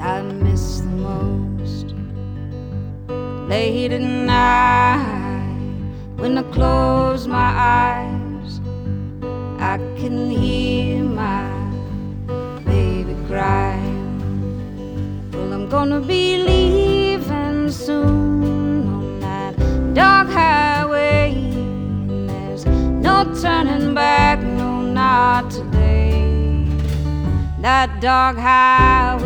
I miss the most. Late at night, when I close my eyes, I can hear my baby cry. Well, I'm gonna be leaving soon on that dark highway, and there's no turning back, no, not today. That dark highway